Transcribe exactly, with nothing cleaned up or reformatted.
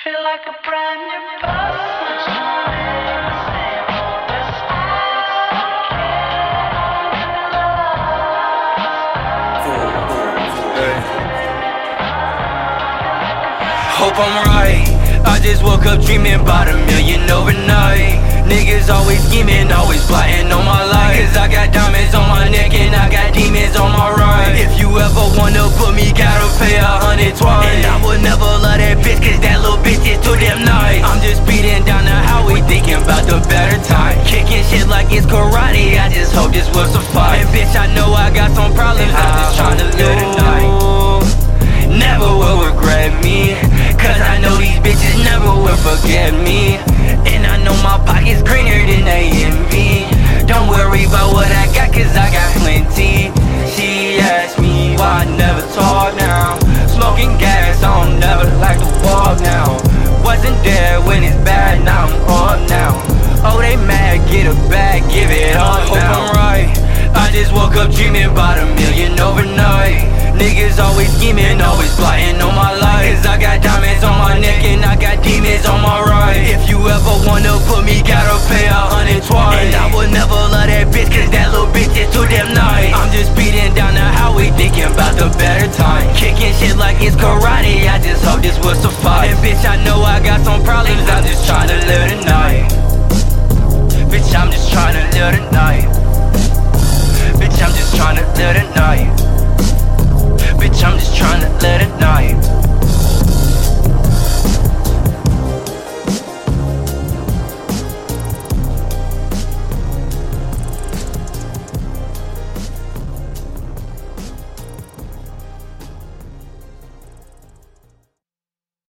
Feel like a brand new person. Hope I'm right. I just woke up dreaming about a million overnight. Niggas always scheming, always plotting on my life. Cause I got diamonds on my neck and I got demons on my right. If you ever wanna put me, gotta pay a hundred twice. And I would never love that bitch cause that little bitch is too damn nice. I'm just speeding down the highway thinking about the better time. Kicking shit like it's karate, I just hope this will suffice. And bitch, I know I got some problems, I'm just trying to live tonight. Never will regret me, cause I know these bitches never will forget me. And I know my pocket's greener than they envy. Don't worry about what I got, cause I got plenty. She asked me why I never talk now. Smoking gas, I don't never like to walk now. Wasn't there when it's bad, now I'm on now. Oh, they mad, get a bag, give it all now. Hope I'm right, I just woke up dreaming about a million overnight. Niggas always scheming, always plotting on my life. Cause I got diamonds on my neck and I got demons on my right. If you ever wanna put me, gotta pay a hundred twice. And I would never love that bitch cause that little bitch is too damn nice. I'm just speeding down the highway thinking about the better time. Kicking shit like it's karate, I just hope this will suffice. And bitch, I know I got some problems, I'm just trying to live tonight. Bitch, I'm just trying to live tonight. Bitch, I'm just trying to live tonight. Bitch, I'm just trying to live tonight.